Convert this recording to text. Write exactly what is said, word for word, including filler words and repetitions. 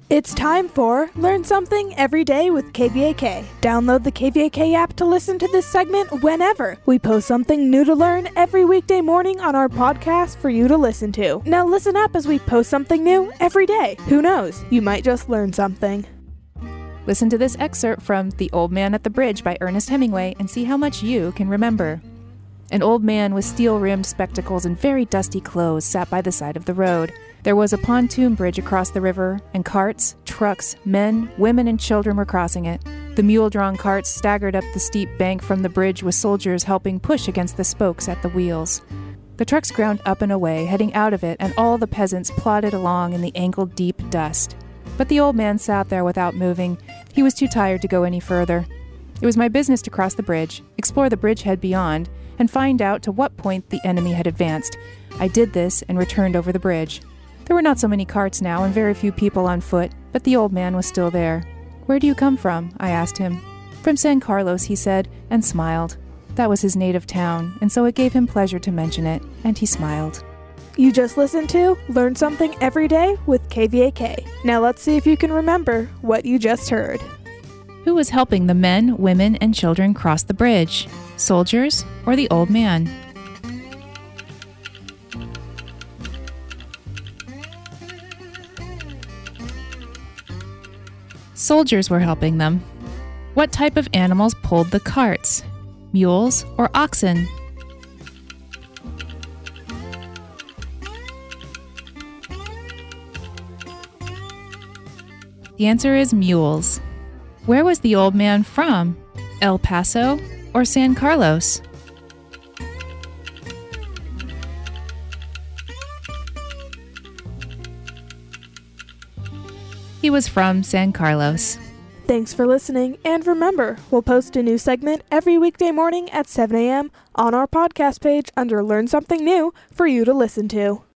It's time for Learn Something Every Day with K V A K. Download the K V A K app to listen to this segment whenever. We post something new to learn every weekday morning on our podcast for you to listen to. Now listen up as we post something new every day. Who knows? You might just learn something. Listen to this excerpt from The Old Man at the Bridge by Ernest Hemingway and see how much you can remember. An old man with steel-rimmed spectacles and very dusty clothes sat by the side of the road. There was a pontoon bridge across the river, and carts, trucks, men, women, and children were crossing it. The mule-drawn carts staggered up the steep bank from the bridge with soldiers helping push against the spokes at the wheels. The trucks ground up and away, heading out of it, and all the peasants plodded along in the ankle-deep dust. But the old man sat there without moving. He was too tired to go any further. It was my business to cross the bridge, explore the bridgehead beyond, and find out to what point the enemy had advanced. I did this and returned over the bridge. There were not so many carts now and very few people on foot, but the old man was still there. "Where do you come from?" I asked him. "From San Carlos," he said, and smiled. That was his native town, and so it gave him pleasure to mention it, and he smiled. You just listened to Learn Something Every Day with K V A K. Now let's see if you can remember what you just heard. Who was helping the men, women, and children cross the bridge? Soldiers or the old man? Soldiers were helping them. What type of animals pulled the carts? Mules or oxen? The answer is mules. Where was the old man from? El Paso or San Carlos? He was from San Carlos. Thanks for listening, and remember, we'll post a new segment every weekday morning at seven a.m. on our podcast page under Learn Something New for you to listen to.